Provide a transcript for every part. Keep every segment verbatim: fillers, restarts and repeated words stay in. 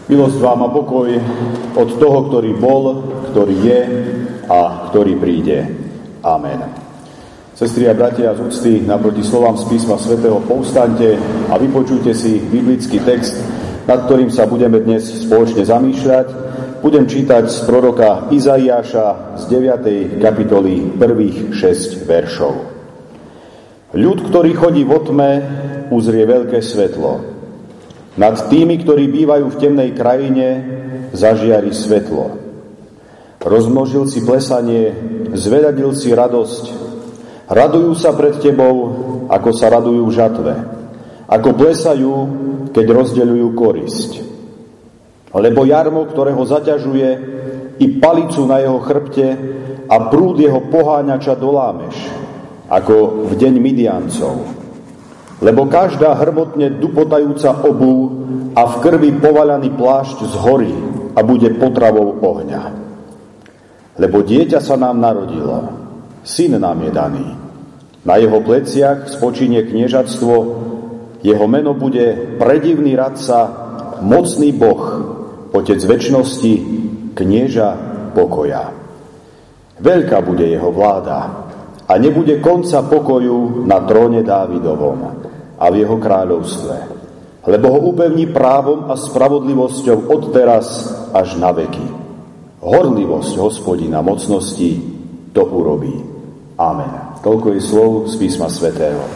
Milosť vám a pokoj od toho, ktorý bol, ktorý je a ktorý príde. Amen. Sestri a bratia, z úcty naproti slovám z písma svätého povstaňte a vypočujte si biblický text, nad ktorým sa budeme dnes spoločne zamýšľať. Budem čítať z proroka Izaiáša z deviatej kapitoly prvých šesť veršov. Ľud, ktorý chodí vo tme, uzrie veľké svetlo. Nad tými, ktorí bývajú v temnej krajine, zažiari svetlo. Rozmnožil si plesanie, zveľadil si radosť. Radujú sa pred tebou, ako sa radujú v žatve. Ako plesajú, keď rozdeľujú korisť. Lebo jarmo, ktorého zaťažuje, i palicu na jeho chrbte a prúd jeho poháňača dolámeš, ako v deň Midiancov. Lebo každá hrmotne dupotajúca obuv a v krvi povaľaný plášť zhorí a bude potravou ohňa. Lebo dieťa sa nám narodilo, syn nám je daný. Na jeho pleciach spočinie kniežatstvo, jeho meno bude predivný radca, mocný Boh, otec večnosti, knieža pokoja. Veľká bude jeho vláda a nebude konca pokoju na tróne Dávidovom a v jeho kráľovstve, lebo ho upevní právom a spravodlivosťou od teraz až na veky. Horlivosť Hospodina mocnosti to urobí. Amen. Toľko je slov z písma svätého.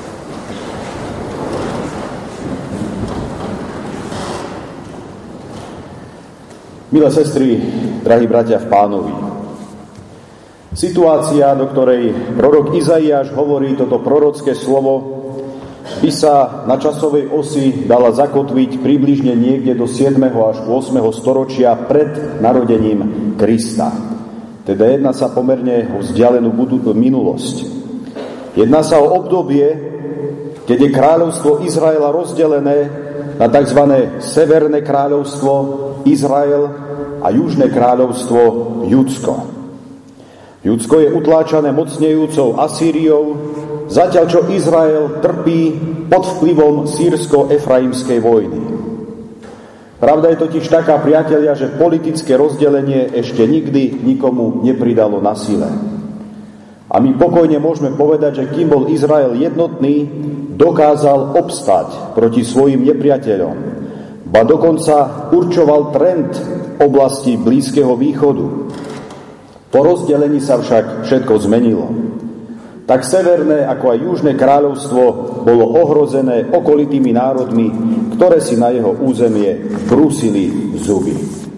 Milé sestry, drahí bratia v Pánovi, situácia, do ktorej prorok Izaiáš hovorí toto prorocké slovo, by sa na časovej osi dala zakotviť približne niekde do siedmeho až ôsmeho storočia pred narodením Krista. Teda jedná sa pomerne o vzdialenú minulosť. Jedná sa o obdobie, keď je kráľovstvo Izraela rozdelené na tzv. Severné kráľovstvo Izrael a južné kráľovstvo Judsko. Judsko je utláčané mocnejúcou Asýriou, zatiaľ čo Izrael trpí pod vplyvom sýrsko-efraimskej vojny. Pravda je totiž taká, priatelia, že politické rozdelenie ešte nikdy nikomu nepridalo na sile. A my pokojne môžeme povedať, že kým bol Izrael jednotný, dokázal obstať proti svojim nepriateľom. Ba dokonca určoval trend oblasti Blízkeho východu. Po rozdelení sa však všetko zmenilo. Tak severné ako aj južné kráľovstvo bolo ohrozené okolitými národmi, ktoré si na jeho územie brúsili zuby.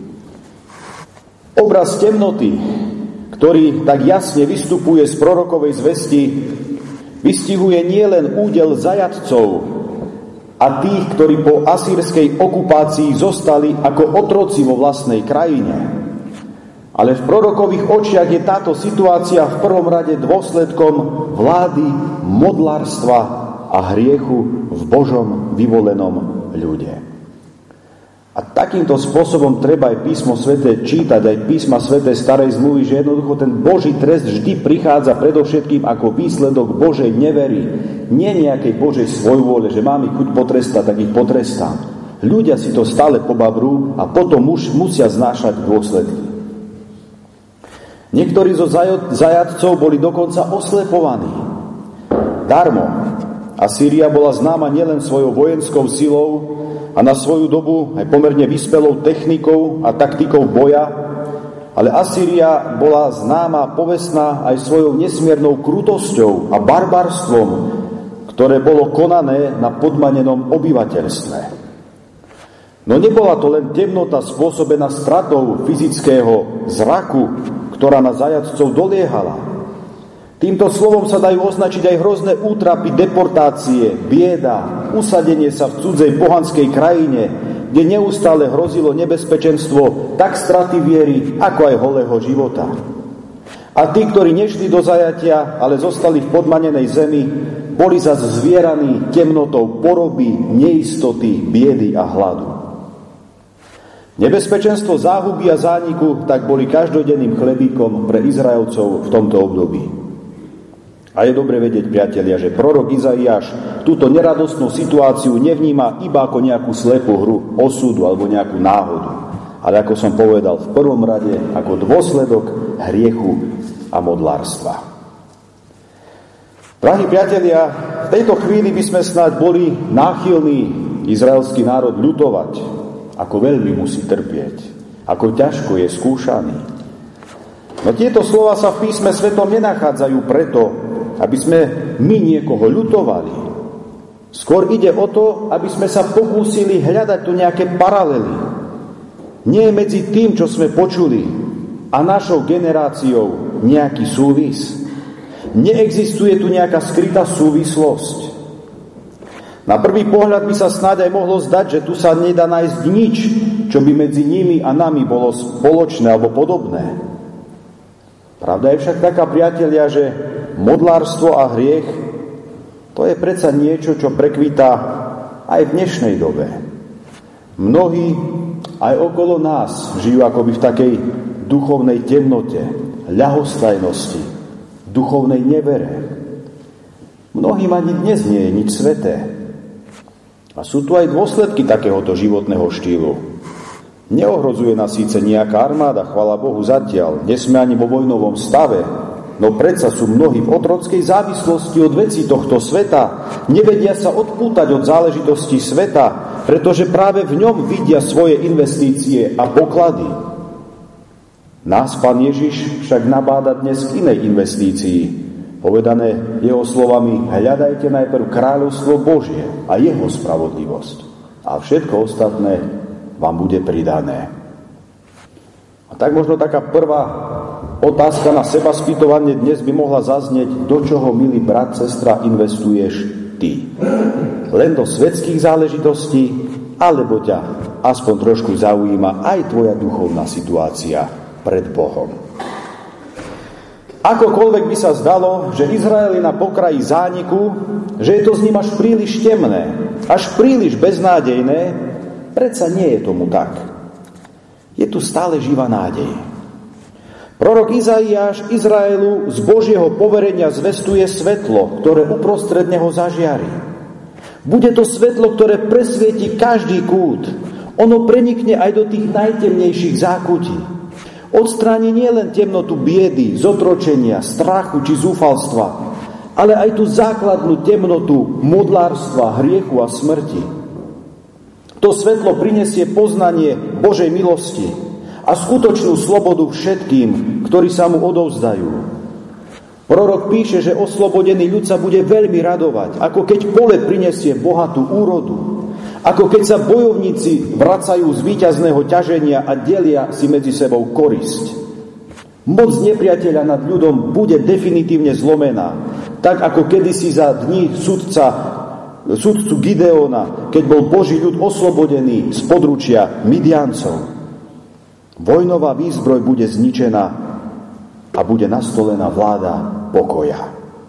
Obraz temnoty, ktorý tak jasne vystupuje z prorokovej zvesti, vystihuje nielen údel zajatcov a tých, ktorí po asýrskej okupácii zostali ako otroci vo vlastnej krajine. Ale v prorokových očiach je táto situácia v prvom rade dôsledkom vlády, modlárstva a hriechu v Božom vyvolenom ľude. A takýmto spôsobom treba aj písmo sväté čítať, aj písma sväté starej zmluvy, že jednoducho ten Boží trest vždy prichádza predovšetkým ako výsledok Božej nevery, nie nejakej Božej svojvôle, že mám ich chuť potrestať, tak ich potrestám. Ľudia si to stále pobabrú a potom už musia znášať dôsledky. Niektorí zo zajatcov boli dokonca oslepovaní. Darmo. Asýria bola známa nielen svojou vojenskou silou a na svoju dobu aj pomerne vyspelou technikou a taktikou boja, ale Asýria bola známa, povestná aj svojou nesmiernou krutosťou a barbarstvom, ktoré bolo konané na podmanenom obyvateľstve. No nebola to len temnota spôsobená stratou fyzického zraku, ktorá na zajatcov doliehala. Týmto slovom sa dajú označiť aj hrozné útrapy, deportácie, bieda, usadenie sa v cudzej pohanskej krajine, kde neustále hrozilo nebezpečenstvo tak straty viery, ako aj holého života. A tí, ktorí nešli do zajatia, ale zostali v podmanenej zemi, boli zas zvieraní temnotou poroby, neistoty, biedy a hladu. Nebezpečenstvo záhuby a zániku tak boli každodenným chlebíkom pre Izraelcov v tomto období. A je dobre vedieť, priatelia, že prorok Izaiáš túto neradostnú situáciu nevníma iba ako nejakú slepú hru osudu alebo nejakú náhodu. ale ako som povedal, v prvom rade ako dôsledok hriechu a modlárstva. Drahí priatelia, v tejto chvíli by sme snáď boli náchylní izraelský národ ľutovať, ako veľmi musí trpieť, ako ťažko je skúšaný. No tieto slova sa v písme svetom nenachádzajú preto, aby sme my niekoho ľutovali. Skôr ide o to, aby sme sa pokúsili hľadať tu nejaké paralely. Nie je medzi tým, čo sme počuli, a našou generáciou nejaký súvis. Neexistuje tu nejaká skrytá súvislosť. Na prvý pohľad by sa snáď aj mohlo zdať, že tu sa nedá nájsť nič, čo by medzi nimi a nami bolo spoločné alebo podobné. Pravda je však taká, priatelia, že modlárstvo a hriech to je predsa niečo, čo prekvitá aj v dnešnej dobe. Mnohí aj okolo nás žijú akoby v takej duchovnej temnote, ľahostajnosti, duchovnej nevere. Mnohým ani dnes nie je nič sveté. A sú tu aj dôsledky takéhoto životného štýlu. Neohrozuje nás síce nejaká armáda, chvála Bohu zatiaľ, nie sme ani vo vojnovom stave, no predsa sú mnohí v otrockej závislosti od vecí tohto sveta, nevedia sa odpútať od záležitostí sveta, pretože práve v ňom vidia svoje investície a poklady. Nás Pán Ježiš však nabáda dnes k inej investícii. Povedané jeho slovami, hľadajte najprv kráľovstvo Božie a jeho spravodlivosť. A všetko ostatné vám bude pridané. A tak možno taká prvá otázka na seba spýtovanie dnes by mohla zaznieť, do čoho, milý brat, sestra, investuješ ty? Len do svetských záležitostí, alebo ťa aspoň trošku zaujíma aj tvoja duchovná situácia pred Bohom. Akokoľvek by sa zdalo, že Izrael je na pokraji zániku, že je to s ním až príliš temné, až príliš beznádejné, predsa nie je tomu tak. Je tu stále živá nádej. Prorok Izaiáš Izraelu z Božieho poverenia zvestuje svetlo, ktoré uprostred neho zažiari. Bude to svetlo, ktoré presvieti každý kút. Ono prenikne aj do tých najtemnejších zákutí. Odstráni nielen temnotu biedy, zotročenia, strachu či zúfalstva, ale aj tú základnú temnotu modlárstva, hriechu a smrti. To svetlo prinesie poznanie Božej milosti a skutočnú slobodu všetkým, ktorí sa mu odovzdajú. Prorok píše, že oslobodený ľud sa bude veľmi radovať, ako keď pole prinesie bohatú úrodu. Ako keď sa bojovníci vracajú z víťazného ťaženia a delia si medzi sebou korisť. Moc nepriateľa nad ľudom bude definitívne zlomená, tak ako kedysi za dní sudca, sudcu Gideona, keď bol Boží ľud oslobodený z područia Midiancov. Vojnová výzbroj bude zničená a bude nastolená vláda pokoja.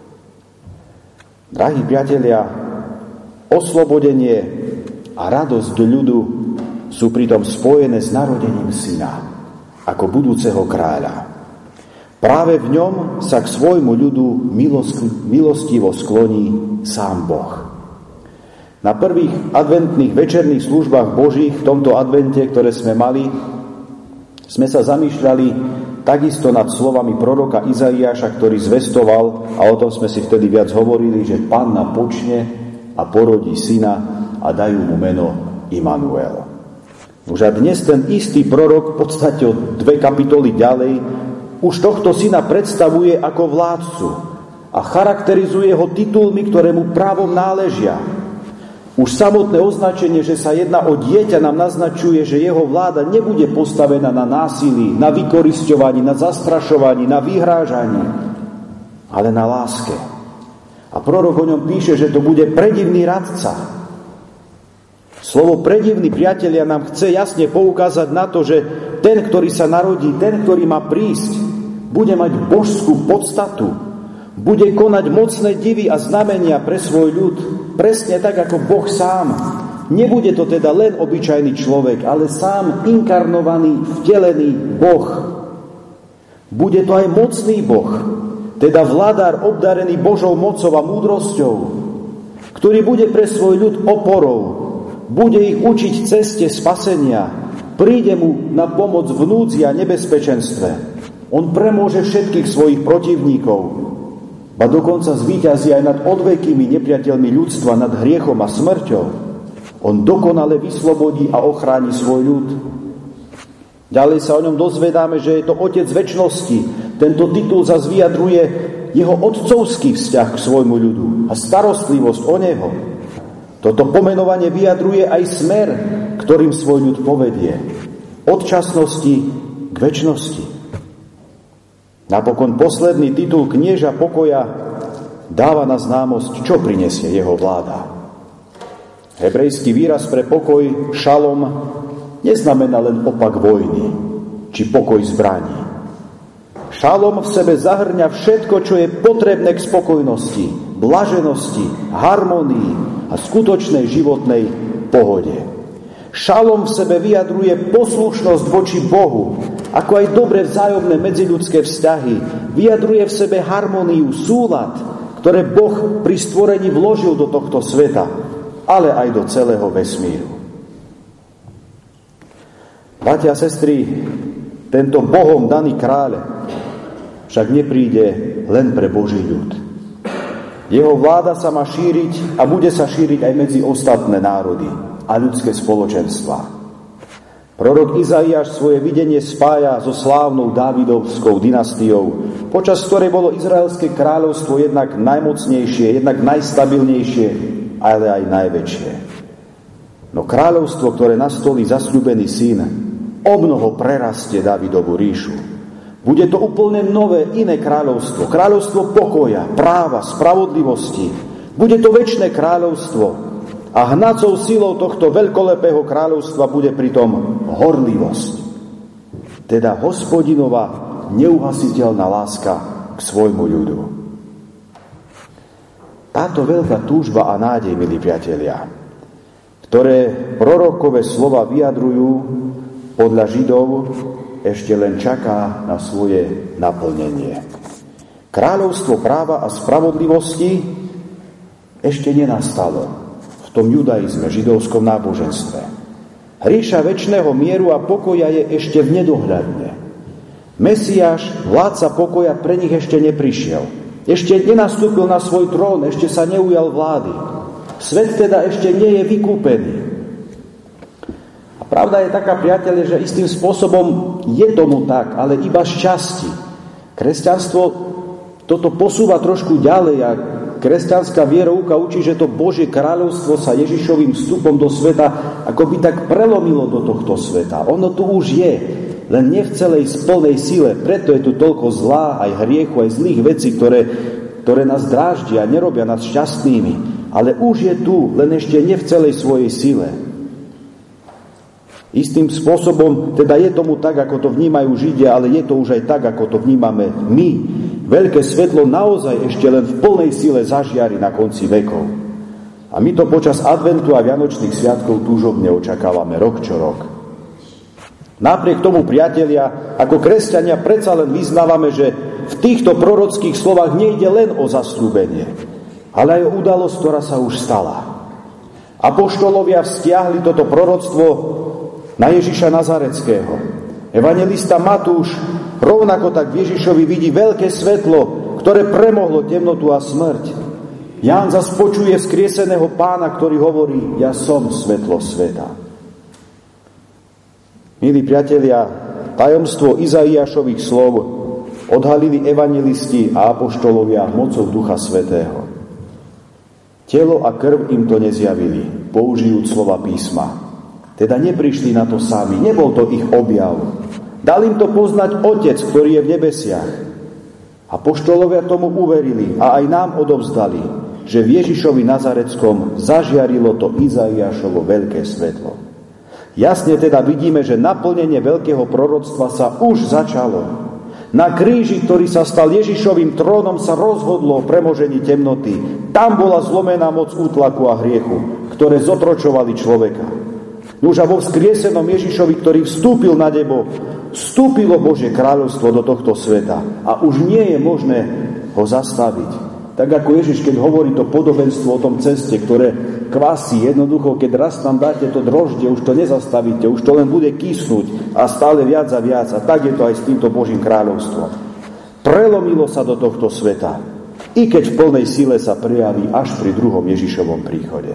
Drahí priatelia, oslobodenie a radosť ľudu sú pritom spojené s narodením syna ako budúceho kráľa. Práve v ňom sa k svojmu ľudu milostivo skloní sám Boh. Na prvých adventných večerných službách Božích v tomto advente, ktoré sme mali, sme sa zamýšľali takisto nad slovami proroka Izaiáša, ktorý zvestoval, a o tom sme si vtedy viac hovorili, že Panna počne a porodí syna a dajú mu meno Imanuel. Už a dnes ten istý prorok v podstate o dve kapitoly ďalej už tohto syna predstavuje ako vládcu a charakterizuje ho titulmi, ktoré mu právom náležia. Už samotné označenie, že sa jedná o dieťa, nám naznačuje, že jeho vláda nebude postavená na násilí, na vykorisťovaní, na zastrašovaní, na vyhrážaní, ale na láske. A prorok o ňom píše, že to bude predivný radca. Slovo predivný, priatelia, nám chce jasne poukázať na to, že ten, ktorý sa narodí, ten, ktorý má prísť, bude mať božskú podstatu, bude konať mocné divy a znamenia pre svoj ľud, presne tak ako Boh sám. Nebude to teda len obyčajný človek, ale sám inkarnovaný, vtelený Boh. Bude to aj mocný Boh, teda vladár obdarený Božou mocou a múdrosťou, ktorý bude pre svoj ľud oporou, bude ich učiť ceste spasenia, príde mu na pomoc v núdzi a nebezpečenstve. On premôže všetkých svojich protivníkov, ba dokonca zvíťazí aj nad odvekými nepriateľmi ľudstva, nad hriechom a smrťou. On dokonale vyslobodí a ochráni svoj ľud. Ďalej sa o ňom dozvedáme, že je to Otec večnosti. Tento titul zas vyjadruje jeho otcovský vzťah k svojmu ľudu a starostlivosť o neho. Toto pomenovanie vyjadruje aj smer, ktorým svoj ľud povedie. Od časnosti k večnosti. Napokon posledný titul knieža pokoja dáva na známosť, čo prinesie jeho vláda. Hebrejský výraz pre pokoj, šalom, neznamená len opak vojny, či pokoj zbraní. Šalom v sebe zahrňa všetko, čo je potrebné k spokojnosti, blaženosti, harmonii a skutočnej životnej pohode. Šalom v sebe vyjadruje poslušnosť voči Bohu, ako aj dobre vzájomné medziľudské vzťahy. Vyjadruje v sebe harmóniu, súlad, ktoré Boh pri stvorení vložil do tohto sveta, ale aj do celého vesmíru. Bratia a sestry, tento Bohom daný kráľ však nepríde len pre Boží ľud. Jeho vláda sa má šíriť a bude sa šíriť aj medzi ostatné národy a ľudské spoločenstvá. Prorok Izaiáš svoje videnie spája so slávnou Dávidovskou dynastiou, počas ktorej bolo Izraelské kráľovstvo jednak najmocnejšie, jednak najstabilnejšie, ale aj najväčšie. No kráľovstvo, ktoré nastolí zasľúbený syn, omnoho prerastie Dávidovú ríšu. Bude to úplne nové, iné kráľovstvo, kráľovstvo pokoja, práva, spravodlivosti. Bude to večné kráľovstvo. A hnacou silou tohto veľkolepého kráľovstva bude pritom horlivosť. Teda Hospodinová neuhasiteľná láska k svojmu ľudu. Táto veľká túžba a nádej, milí priatelia, ktoré prorokové slova vyjadrujú, podľa Židov ešte len čaká na svoje naplnenie. Kráľovstvo práva a spravodlivosti ešte nenastalo v tom judaizme, židovskom náboženstve. Ríša večného mieru a pokoja je ešte v nedohľadne. Mesiáš, vládca pokoja, pre nich ešte neprišiel. Ešte nenastúpil na svoj trón, ešte sa neujal vlády. Svet teda ešte nie je vykúpený. A pravda je taká, priatelia, že istým spôsobom je tomu tak, ale iba z časti. Kresťanstvo toto posúva trošku ďalej a kresťanská vierovka učí, že to Božie kráľovstvo sa Ježišovým vstupom do sveta akoby tak prelomilo do tohto sveta. Ono tu už je, len nie v celej plnej sile. Preto je tu toľko zlá, aj hriechu, aj zlých vecí, ktoré, ktoré nás dráždia, nerobia nás šťastnými. Ale už je tu, len ešte nie v celej svojej sile. Istým spôsobom, teda je tomu tak, ako to vnímajú Židia, ale je to už aj tak, ako to vnímame my. Veľké svetlo naozaj ešte len v plnej sile zažiari na konci vekov. A my to počas adventu a vianočných sviatkov túžobne očakávame rok čo rok. Napriek tomu, priatelia, ako kresťania predsa len vyznávame, že v týchto prorockých slovách nejde len o zasľúbenie, ale aj o udalosť, ktorá sa už stala. Apoštolovia vzťahli toto proroctvo na Ježiša Nazareckého. Evanjelista Matúš rovnako tak v Ježišovi vidí veľké svetlo, ktoré premohlo temnotu a smrť. Ján zas počuje vzkrieseného Pána, ktorý hovorí: ja som svetlo sveta. Milí priatelia, tajomstvo Izaiášových slov odhalili evanjelisti a apoštolovia mocou Ducha Svätého. Telo a krv im to nezjavili, použijúc slova písma. Teda neprišli na to sami, nebol to ich objav. Dal im to poznať Otec, ktorý je v nebesiach. Apoštolovia tomu uverili a aj nám odovzdali, že v Ježišovi Nazareckom zažiarilo to Izaiášovo veľké svetlo. Jasne teda vidíme, že naplnenie veľkého proroctva sa už začalo. Na kríži, ktorý sa stal Ježišovým trónom, sa rozhodlo o premožení temnoty. Tam bola zlomená moc útlaku a hriechu, ktoré zotročovali človeka. Nuž a vo vzkriesenom Ježišovi, ktorý vstúpil na nebo, vstúpilo Božie kráľovstvo do tohto sveta a už nie je možné ho zastaviť. Tak ako Ježiš, keď hovorí to podobenstvo o tom ceste, ktoré kvasí, jednoducho, keď raz tam dáte to droždie, už to nezastavíte, už to len bude kysnúť a stále viac a viac. A tak je to aj s týmto Božím kráľovstvom. Prelomilo sa do tohto sveta, i keď v plnej sile sa prejaví až pri druhom Ježišovom príchode.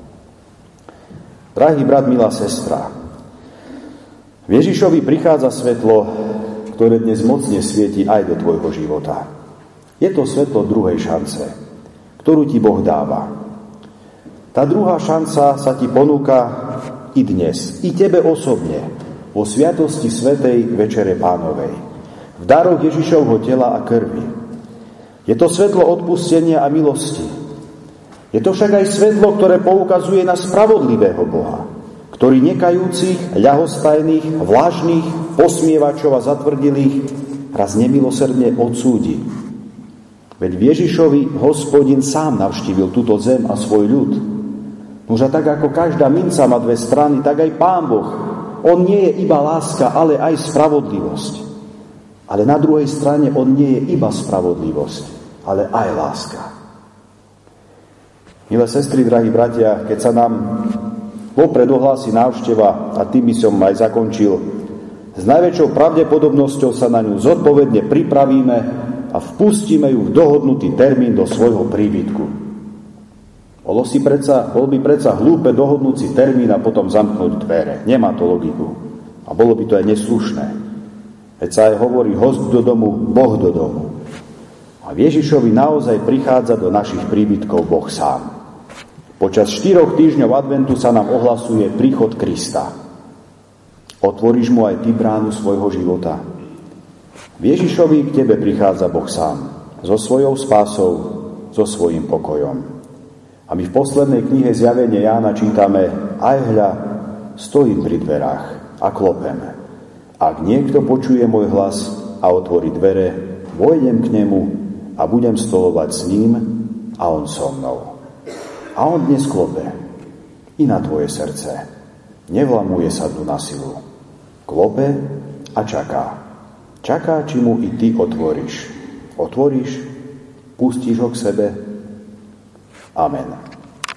Drahý brat, milá sestra, v Ježišovi prichádza svetlo, ktoré dnes mocne svieti aj do tvojho života. Je to svetlo druhej šance, ktorú ti Boh dáva. Tá druhá šanca sa ti ponúka i dnes, i tebe osobne, vo sviatosti svätej Večere Pánovej, v daroch Ježišovho tela a krvi. Je to svetlo odpustenia a milosti. Je to však aj svetlo, ktoré poukazuje na spravodlivého Boha, ktorý nekajúcich, ľahostajných, vlažných, posmievačov a zatvrdilých raz nemilosrdne odsúdi. Veď v Ježišovi Hospodin sám navštívil túto zem a svoj ľud. Nož a tak ako každá minca má dve strany, tak aj Pán Boh, on nie je iba láska, ale aj spravodlivosť. Ale na druhej strane on nie je iba spravodlivosť, ale aj láska. Milé sestry, drahí bratia, keď sa nám vopred ohlási návšteva, a tým by som aj zakončil, s najväčšou pravdepodobnosťou sa na ňu zodpovedne pripravíme a vpustíme ju v dohodnutý termín do svojho príbytku. Bolo, si predsa, bolo by predsa hlúpe dohodnúť si termín a potom zamknúť dvere. Nemá to logiku. A bolo by to aj neslušné. Veď sa aj hovorí host do domu, Boh do domu. A v Ježišovi naozaj prichádza do našich príbytkov Boh sám. Počas štyroch týždňov adventu sa nám ohlasuje príchod Krista. Otvoríš mu aj ty bránu svojho života. V Ježišovi k tebe prichádza Boh sám, so svojou spásou, so svojím pokojom. A my v poslednej knihe Zjavenie Jána čítame: aj hľa, stojím pri dverách a klopem. Ak niekto počuje môj hlas a otvorí dvere, vojdem k nemu a budem stolovať s ním a on so mnou. A on dnes klope i na tvoje srdce. Nevlamuje sa tu na silu. Klope a čaká. Čaká, či mu i ty otvoríš. Otvoríš? Pustíš ho k sebe? Amen.